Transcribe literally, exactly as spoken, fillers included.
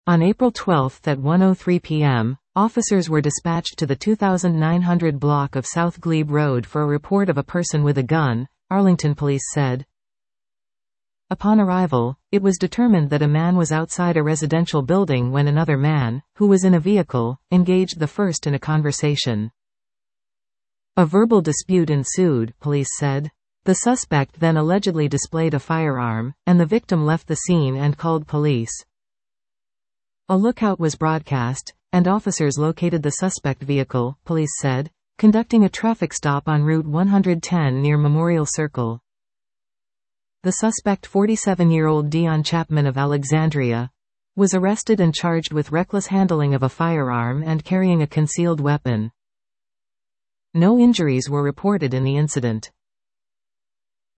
On April twelfth at one oh three p m, officers were dispatched to the two thousand nine hundred block of South Glebe Road for a report of a person with a gun, Arlington police said. Upon arrival, it was determined that a man was outside a residential building when another man, who was in a vehicle, engaged the first in a conversation. A verbal dispute ensued, police said. The suspect then allegedly displayed a firearm, and the victim left the scene and called police. A lookout was broadcast, and officers located the suspect vehicle, police said, conducting a traffic stop on Route one hundred ten near Memorial Circle. The suspect, forty-seven-year-old Dion Chapman of Alexandria, was arrested and charged with reckless handling of a firearm and carrying a concealed weapon. No injuries were reported in the incident.